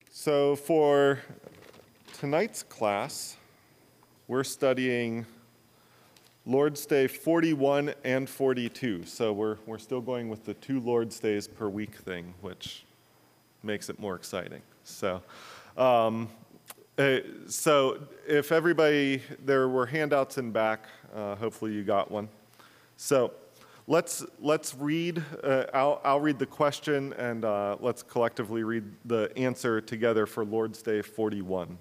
So for tonight's class, we're studying Lord's Day 41 and 42. So we're still going with the 2 Lord's Days per week thing, which makes it more exciting. So if everybody, there were handouts in back, hopefully you got one. So let's read, I'll read the question and let's collectively read the answer together for Lord's Day 41.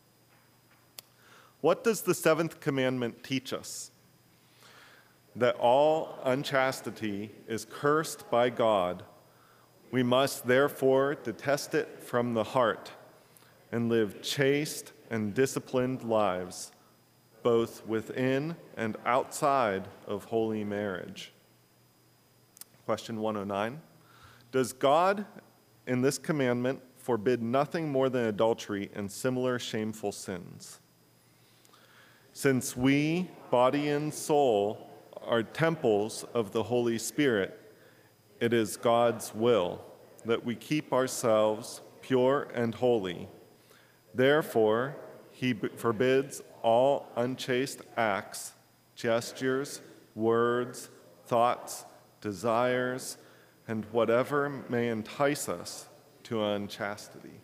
What does the 7th commandment teach us? That all unchastity is cursed by God. We must therefore detest it from the heart and live chaste and disciplined lives, both within and outside of holy marriage. Question 109. Does God in this commandment forbid nothing more than adultery and similar shameful sins? Since we, body and soul, are temples of the Holy Spirit, it is God's will that we keep ourselves pure and holy. Therefore, he forbids all unchaste acts, gestures, words, thoughts, desires, and whatever may entice us to unchastity.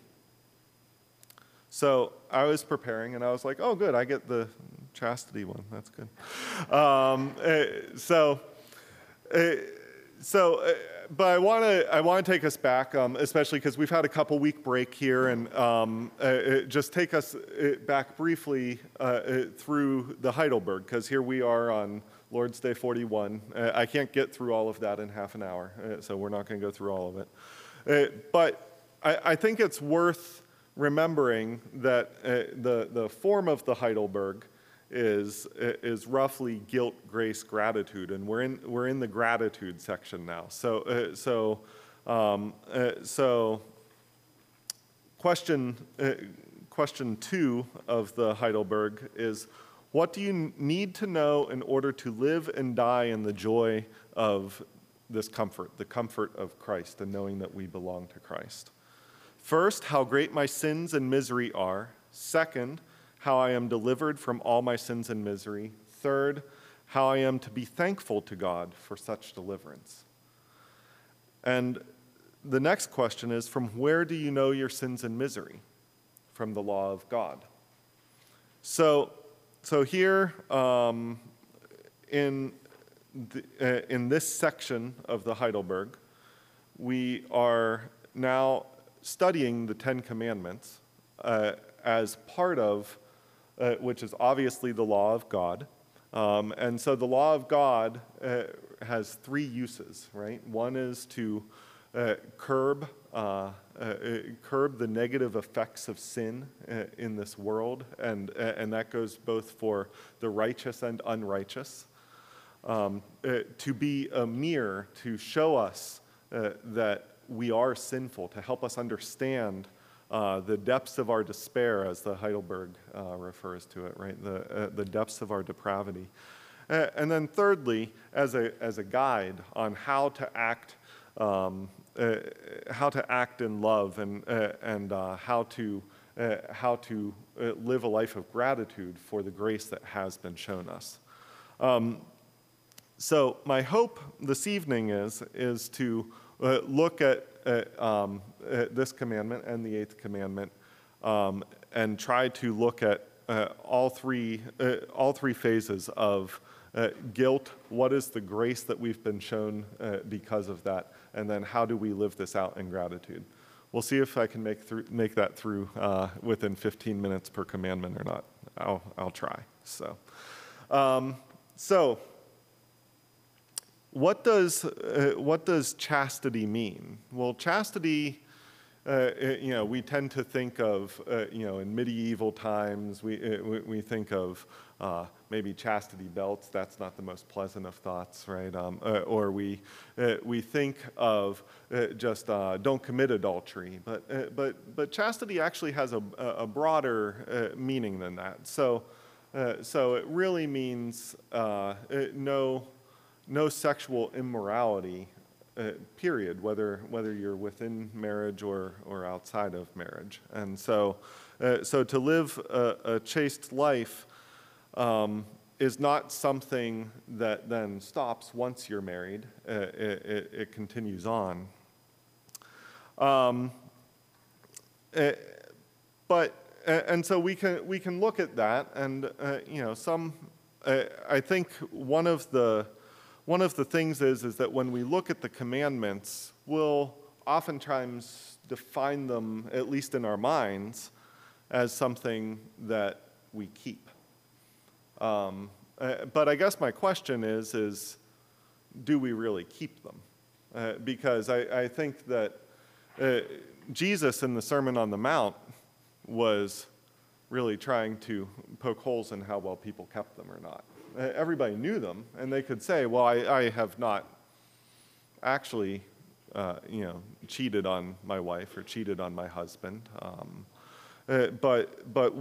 So I was preparing and I was like, oh good, I get the chastity one, that's good. But I want to take us back, especially because we've had a couple week break here, and just take us back briefly through the Heidelberg, because here we are on Lord's Day 41. I can't get through all of that in half an hour, so we're not going to go through all of it. But I think it's worth remembering that the form of the Heidelberg is roughly guilt, grace, gratitude, and we're in the gratitude section now. So question 2 of the Heidelberg is, what do you need to know in order to live and die in the joy of this comfort, the comfort of Christ, and knowing that we belong to Christ? First, how great my sins and misery are. Second, how I am delivered from all my sins and misery. Third, how I am to be thankful to God for such deliverance. And the next question is, from where do you know your sins and misery? From the law of God. So here in this section of the Heidelberg, we are now studying the 10 Commandments as part of which is obviously the law of God. And so the law of God has 3 uses, right? One is to curb the negative effects of sin in this world, and that goes both for the righteous and unrighteous. To be a mirror to show us that we are sinful, to help us understand the depths of our despair, as the Heidelberg refers to it, right? The depths of our depravity. And then thirdly, as a guide on how to act in love and how to live a life of gratitude for the grace that has been shown us. So my hope this evening is to look at this commandment and the 8th commandment, and try to look at all three phases of guilt. What is the grace that we've been shown because of that, and then how do we live this out in gratitude? We'll see if I can make that through within 15 minutes per commandment or not. I'll try. So. What does chastity mean? Well, chastity, we tend to think of, in medieval times, we think of maybe chastity belts. That's not the most pleasant of thoughts, right? Or we think of just don't commit adultery. But chastity actually has a broader meaning than that. So it really means no sexual immorality period, whether you're within marriage or outside of marriage. And so to live a chaste life is not something that then stops once you're married. It continues on. And so we can look at that, and I think one of the things is that when we look at the commandments, we'll oftentimes define them, at least in our minds, as something that we keep. But I guess my question is do we really keep them? Because I think that Jesus in the Sermon on the Mount was really trying to poke holes in how well people kept them or not. Everybody knew them, and they could say, well, I have not actually cheated on my wife or cheated on my husband. But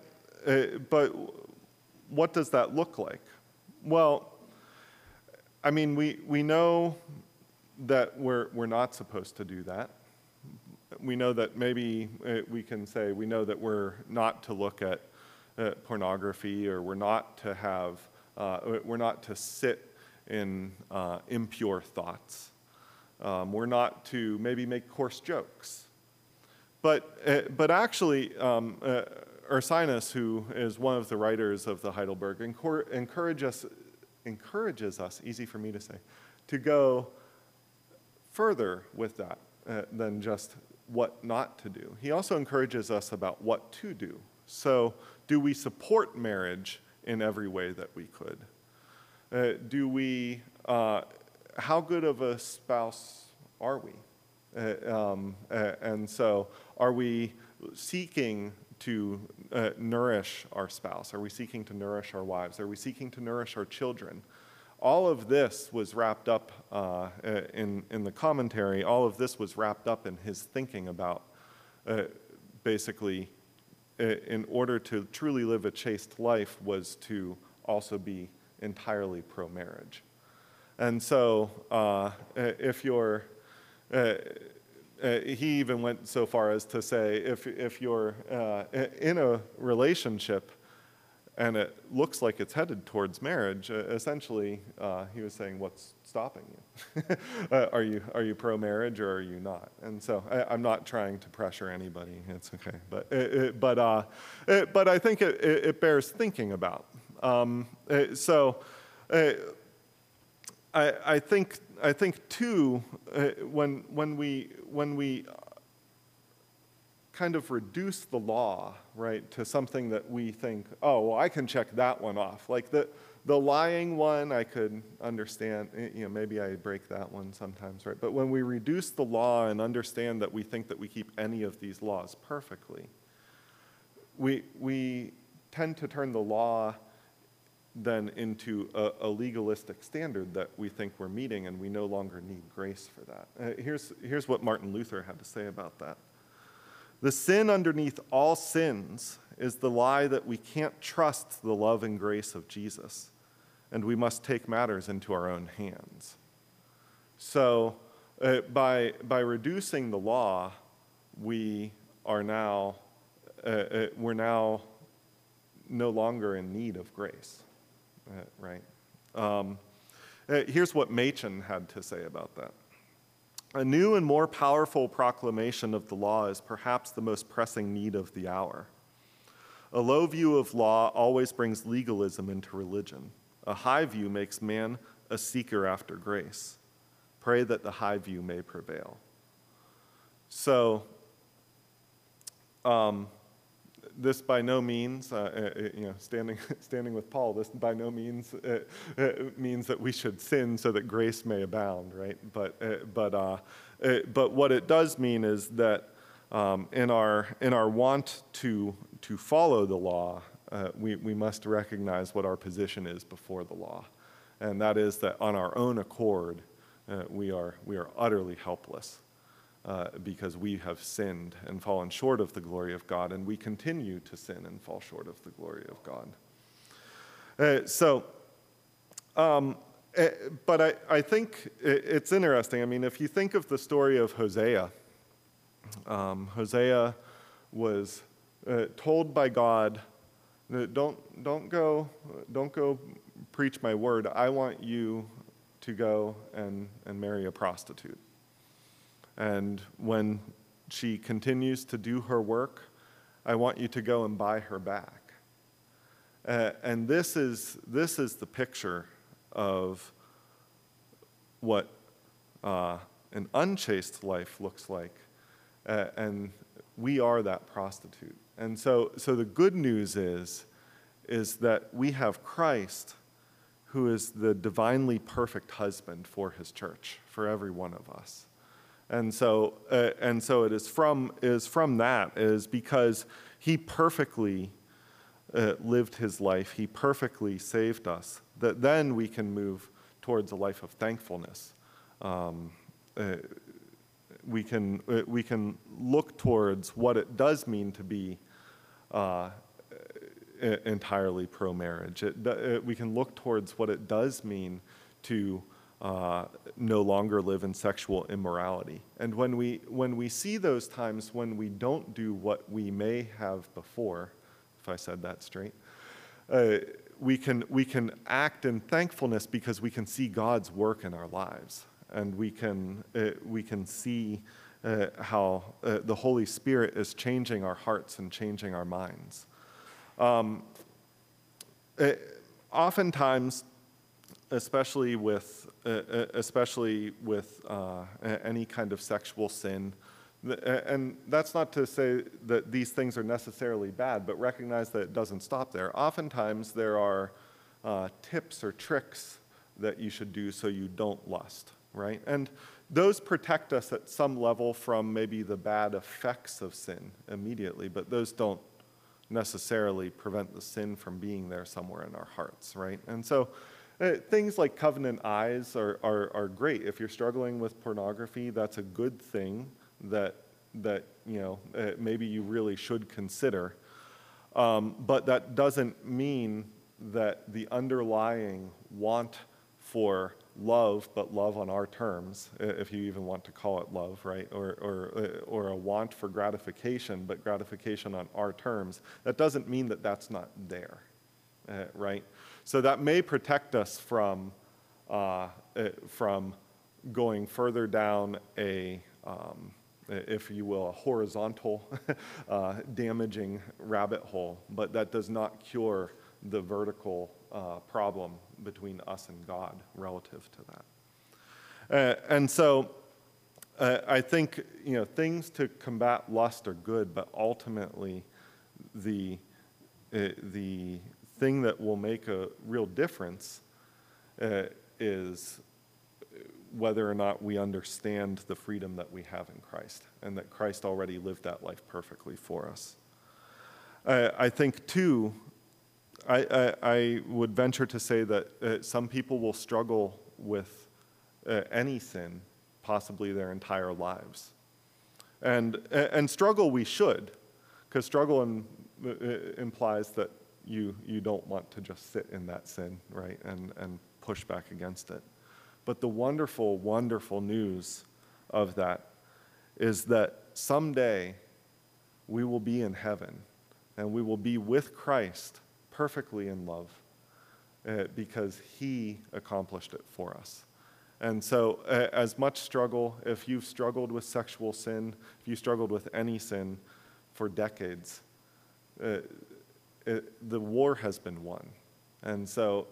what does that look like? Well, I mean, we know that we're not supposed to do that. We know that maybe we can say we know that we're not to look at pornography, or we're not to sit in impure thoughts. We're not to maybe make coarse jokes. But actually, Ursinus, who is one of the writers of the Heidelberg, encourages us, easy for me to say, to go further with that than just what not to do. He also encourages us about what to do. So, do we support marriage in every way that we could? How good of a spouse are we? And so, are we seeking to nourish our spouse? Are we seeking to nourish our wives? Are we seeking to nourish our children? All of this was wrapped up in the commentary. All of this was wrapped up in his thinking about basically, in order to truly live a chaste life, was to also be entirely pro-marriage. And so, if you're, he even went so far as to say, if you're in a relationship and it looks like it's headed towards marriage, essentially, he was saying, what's stopping you? Are you pro-marriage or are you not? And so I'm not trying to pressure anybody. It's okay. But I think it bears thinking about. I think too, when we kind of reduce the law, right, to something that we think, oh, well, I can check that one off. Like the lying one, I could understand, maybe I break that one sometimes, right? But when we reduce the law and understand that we think that we keep any of these laws perfectly, we tend to turn the law then into a legalistic standard that we think we're meeting, and we no longer need grace for that. Here's what Martin Luther had to say about that. The sin underneath all sins is the lie that we can't trust the love and grace of Jesus, and we must take matters into our own hands. So by reducing the law, we're now no longer in need of grace, right? Here's what Machen had to say about that. A new and more powerful proclamation of the law is perhaps the most pressing need of the hour. A low view of law always brings legalism into religion. A high view makes man a seeker after grace. Pray that the high view may prevail. So, this by no means, standing with Paul, this by no means means that we should sin so that grace may abound, right? But what it does mean is that in our want to follow the law, we must recognize what our position is before the law, and that is that on our own accord, we are utterly helpless. Because we have sinned and fallen short of the glory of God, and we continue to sin and fall short of the glory of God. But I think it's interesting. I mean, if you think of the story of Hosea, Hosea was told by God, don't go preach my word. I want you to go and marry a prostitute. And when she continues to do her work, I want you to go and buy her back. And this is the picture of what an unchaste life looks like. And we are that prostitute. And so the good news is that we have Christ, who is the divinely perfect husband for his church, for every one of us. And so it is from that, is because he perfectly lived his life, he perfectly saved us, that then we can move towards a life of thankfulness. We can look towards what it does mean to be entirely pro-marriage. We can look towards what it does mean to no longer live in sexual immorality. And when we see those times when we don't do what we may have before, if I said that straight, we can act in thankfulness because we can see God's work in our lives, and we can see how the Holy Spirit is changing our hearts and changing our minds. Oftentimes, especially with any kind of sexual sin, and that's not to say that these things are necessarily bad, but recognize that it doesn't stop there. Oftentimes there are tips or tricks that you should do so you don't lust, right? And those protect us at some level from maybe the bad effects of sin immediately, but those don't necessarily prevent the sin from being there somewhere in our hearts, right? And so things like covenant eyes are great. If you're struggling with pornography, that's a good thing that maybe you really should consider. But that doesn't mean that the underlying want for love, but love on our terms, if you even want to call it love, right? Or a want for gratification, but gratification on our terms, that doesn't mean that that's not there, right? So that may protect us from going further down a, if you will, a horizontal damaging rabbit hole, but that does not cure the vertical problem between us and God relative to that. And so I think, things to combat lust are good, but ultimately the thing that will make a real difference is whether or not we understand the freedom that we have in Christ, and that Christ already lived that life perfectly for us. I think, too, I would venture to say that some people will struggle with any sin, possibly their entire lives. And struggle we should, because struggle implies that you don't want to just sit in that sin, right, and push back against it. But the wonderful, wonderful news of that is that someday we will be in heaven, and we will be with Christ perfectly in love because he accomplished it for us. And so as much struggle, if you've struggled with sexual sin, if you struggled with any sin for decades, the war has been won. And so,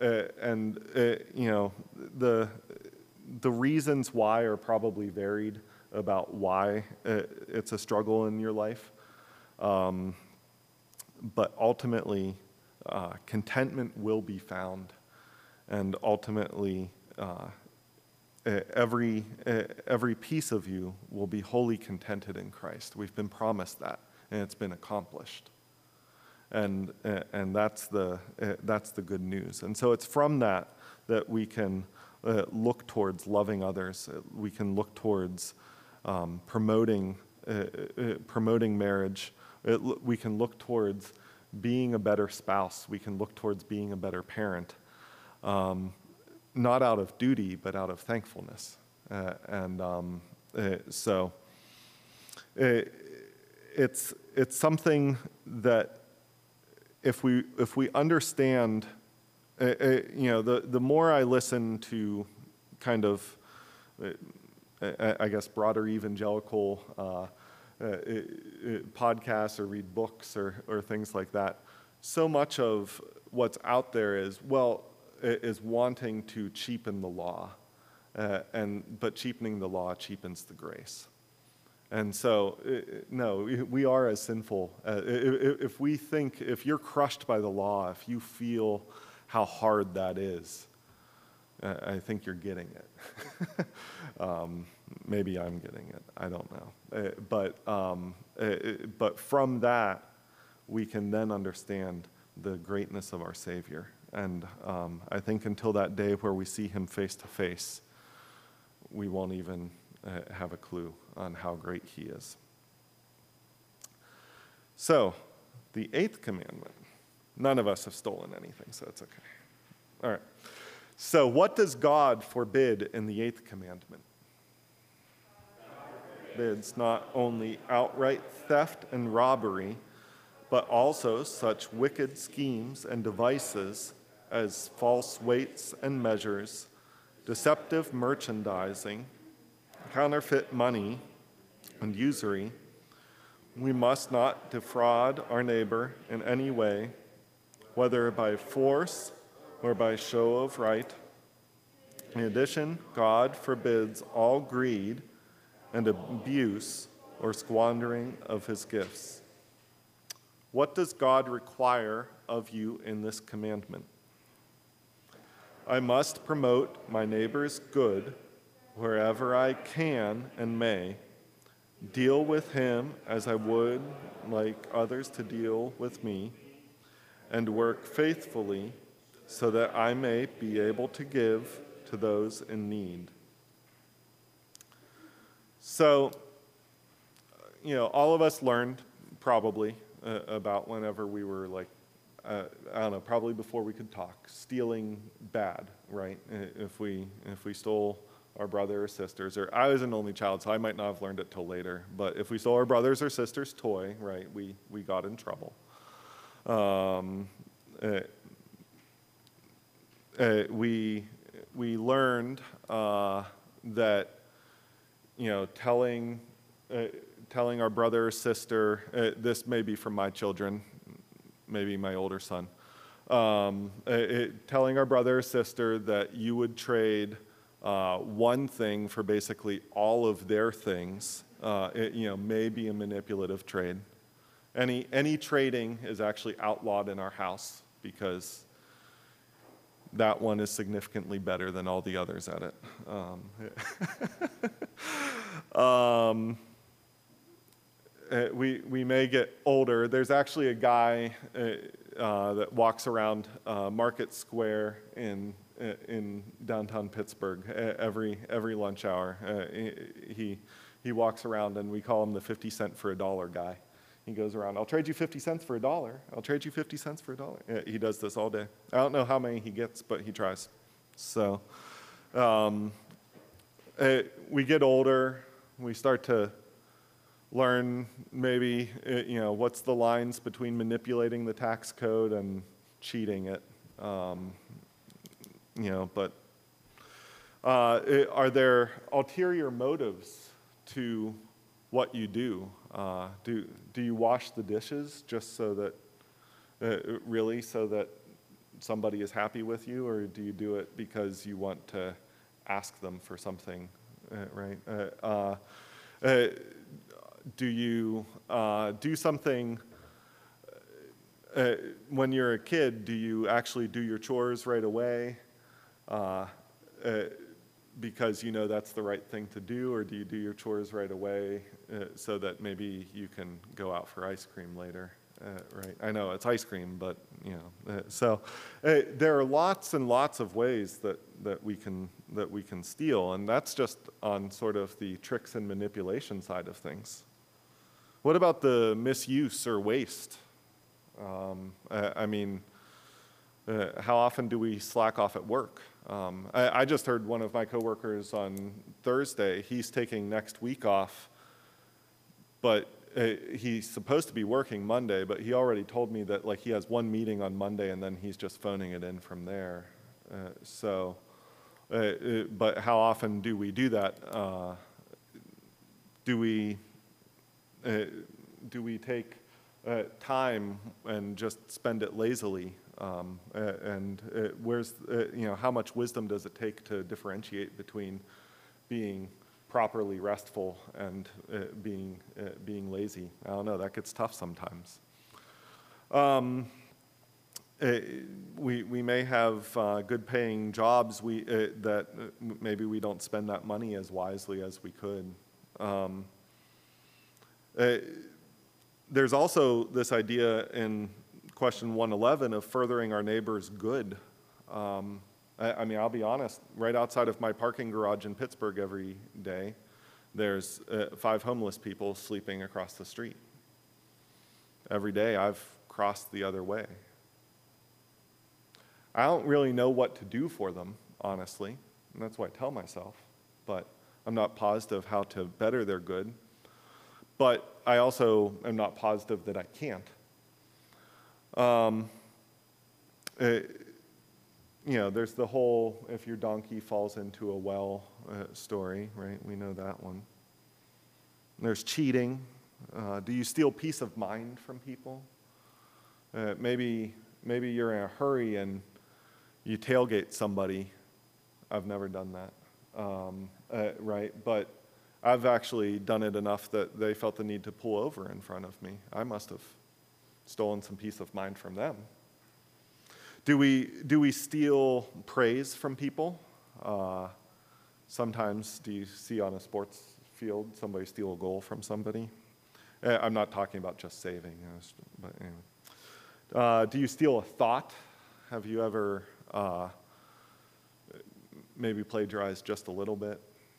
the reasons why are probably varied about why it's a struggle in your life. But ultimately, contentment will be found. And ultimately, every piece of you will be wholly contented in Christ. We've been promised that, and it's been accomplished. And that's the good news. And so it's from that we can look towards loving others. We can look towards promoting marriage. We can look towards being a better spouse. We can look towards being a better parent. not out of duty, but out of thankfulness. So it's something that if we understand, the more I listen to kind of, I guess, broader evangelical podcasts or read books or things like that, so much of what's out there is wanting to cheapen the law, but cheapening the law cheapens the grace. And so, no, we are as sinful. If you're crushed by the law, if you feel how hard that is, I think you're getting it. Maybe I'm getting it. I don't know. But from that, we can then understand the greatness of our Savior. And I think until that day where we see him face to face, we won't even have a clue on how great he is. So, the 8th commandment. None of us have stolen anything, so it's okay. All right. So, what does God forbid in the 8th commandment? Forbids not only outright theft and robbery, but also such wicked schemes and devices as false weights and measures, deceptive merchandising, counterfeit money, and usury. We must not defraud our neighbor in any way, whether by force or by show of right. In addition, God forbids all greed and abuse or squandering of his gifts. What does God require of you in this commandment? I must promote my neighbor's good wherever I can and may, deal with him as I would like others to deal with me, and work faithfully so that I may be able to give to those in need. So, all of us learned probably about whenever we were I don't know, probably before we could talk, stealing bad, right? If we stole our brother or sisters, or I was an only child, so I might not have learned it till later, but if we stole our brother's or sister's toy, right, we got in trouble. We learned that, telling our brother or sister, this may be from my children, maybe my older son, telling our brother or sister that you would trade one thing for basically all of their things, may be a manipulative trade. Any trading is actually outlawed in our house because that one is significantly better than all the others at it. We may get older. There's actually a guy that walks around Market Square in downtown Pittsburgh every lunch hour. He walks around, and we call him the 50 cent for a dollar guy. He goes around, I'll trade you 50 cents for a dollar. I'll trade you 50 cents for a dollar. He does this all day. I don't know how many he gets, but he tries. So we get older. We start to learn maybe, what's the lines between manipulating the tax code and cheating it. But are there ulterior motives to what you do? Do you wash the dishes just so that, so that somebody is happy with you, or do you do it because you want to ask them for something, right? Do you do something when you're a kid? Do you actually do your chores right away because that's the right thing to do, or do you do your chores right away so that maybe you can go out for ice cream later? Right? I know it's ice cream, but so there are lots and lots of ways that we can steal, and that's just on sort of the tricks and manipulation side of things. What about the misuse or waste? How often do we slack off at work? I just heard one of my coworkers on Thursday, he's taking next week off, but he's supposed to be working Monday, but he already told me that like he has one meeting on Monday and then he's just phoning it in from there. But how often do we do that? Do we take time and just spend it lazily? How much wisdom does it take to differentiate between being properly restful and being lazy? I don't know, that gets tough sometimes. We may have good paying jobs that maybe we don't spend that money as wisely as we could. There's also this idea in question 111 of furthering our neighbor's good. I'll be honest, right outside of my parking garage in Pittsburgh every day, there's 5 homeless people sleeping across the street. Every day I've crossed the other way. I don't really know what to do for them, honestly, and that's what I tell myself, but I'm not positive how to better their good. But I also am not positive that I can't. There's the whole if your donkey falls into a well story, right? We know that one. There's cheating. Do you steal peace of mind from people? Maybe you're in a hurry and you tailgate somebody. I've never done that, right? But I've actually done it enough that they felt the need to pull over in front of me. I must have stolen some peace of mind from them. Do we steal praise from people? Sometimes do you see on a sports field somebody steal a goal from somebody? I'm not talking about just saving, but anyway. Do you steal a thought? Have you ever maybe plagiarized just a little bit?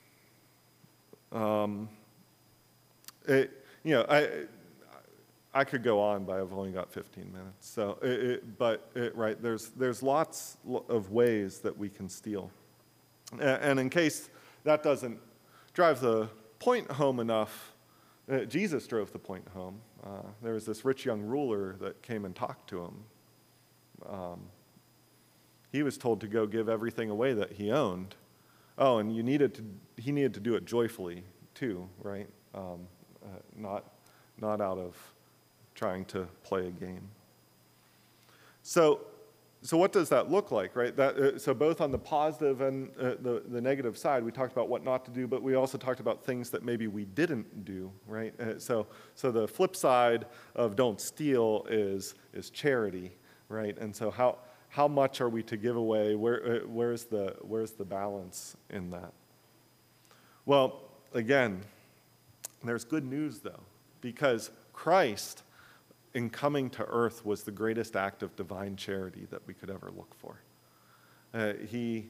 I could go on, but I've only got 15 minutes. So, right, there's lots of ways that we can steal. And in case that doesn't drive the point home enough, Jesus drove the point home. There was this rich young ruler that came and talked to him. He was told to go give everything away that he owned. Oh, and he needed to do it joyfully too, right? Not out of trying to play a game. So what does that look like, right? So both on the positive and the negative side, we talked about what not to do, but we also talked about things that maybe we didn't do, right? So the flip side of don't steal is charity, right? And so how much are we to give away? Where's the balance in that? Well, again, there's good news though, because Christ, in coming to earth, was the greatest act of divine charity that we could ever look for. He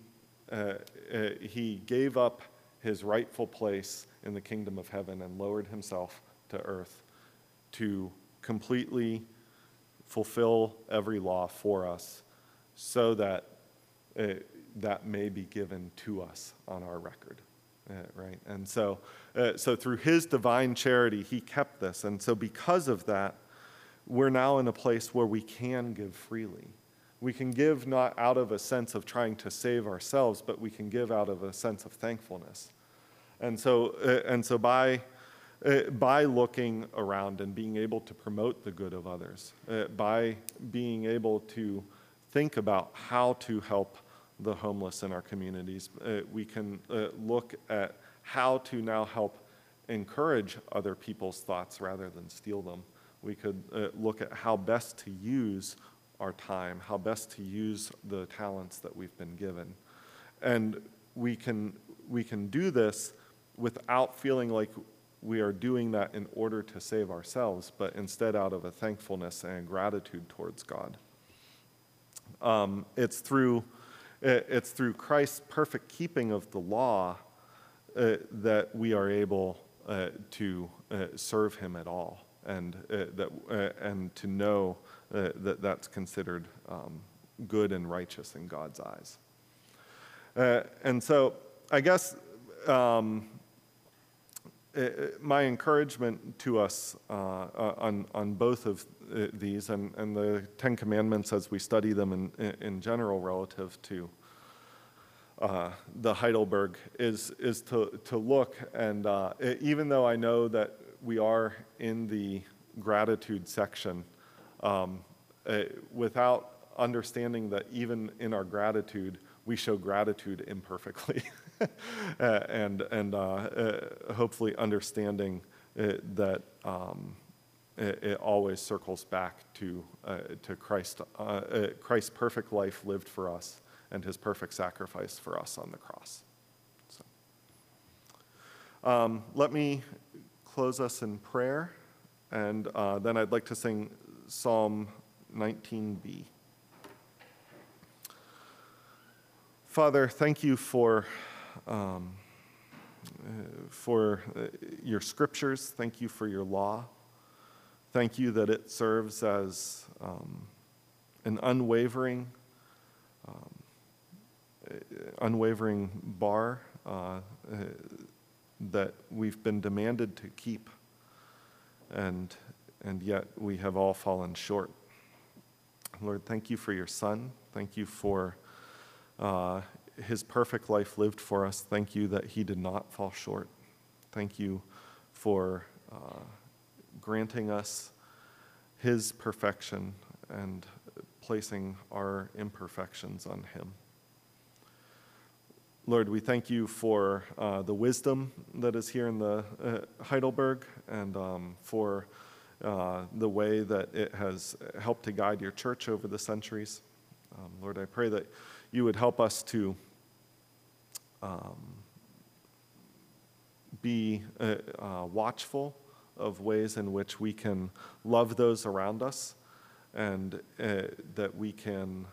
gave up his rightful place in the kingdom of heaven and lowered himself to earth to completely fulfill every law for us so that that may be given to us on our record. Right? And so through his divine charity, he kept this. And so because of that, we're now in a place where we can give freely. We can give not out of a sense of trying to save ourselves, but we can give out of a sense of thankfulness. And so by looking around and being able to promote the good of others, by being able to think about how to help the homeless in our communities, we can look at how to now help encourage other people's thoughts rather than steal them. We could look at how best to use our time, how best to use the talents that we've been given. And we can do this without feeling like we are doing that in order to save ourselves, but instead out of a thankfulness and gratitude towards God. It's through Christ's perfect keeping of the law that we are able to serve him at all, and to know that that's considered good and righteous in God's eyes. And so I guess my encouragement to us on both of these and the Ten Commandments as we study them in general relative to the Heidelberg is to look, and even though I know that we are in the gratitude section, without understanding that even in our gratitude, we show gratitude imperfectly, and hopefully understanding that it always circles back to Christ, Christ's perfect life lived for us, and his perfect sacrifice for us on the cross. So, let me close us in prayer, and then I'd like to sing Psalm 19b. Father, thank you for your scriptures. Thank you for your law. Thank you that it serves as an unwavering bar that we've been demanded to keep, and yet we have all fallen short. Lord, thank you for your Son. Thank you for his perfect life lived for us. Thank you that he did not fall short. Thank you for granting us his perfection and placing our imperfections on him. Lord, we thank you for the wisdom that is here in the Heidelberg, and for the way that it has helped to guide your church over the centuries. Lord, I pray that you would help us to be watchful of ways in which we can love those around us, and that we can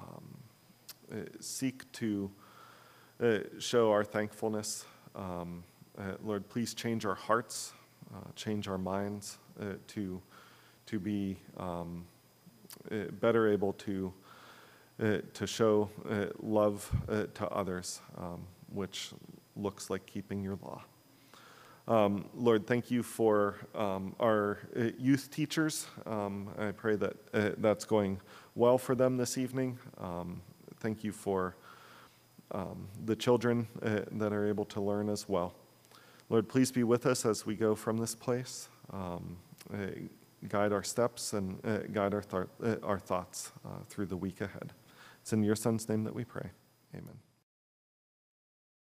seek to show our thankfulness. Lord, please change our hearts, change our minds to be better able to show love to others, which looks like keeping your law. Lord, thank you for our youth teachers. I pray that that's going well for them this evening. Thank you for the children that are able to learn as well. Lord, please be with us as we go from this place. Guide our steps and guide our thoughts through the week ahead. It's in your Son's name that we pray. Amen.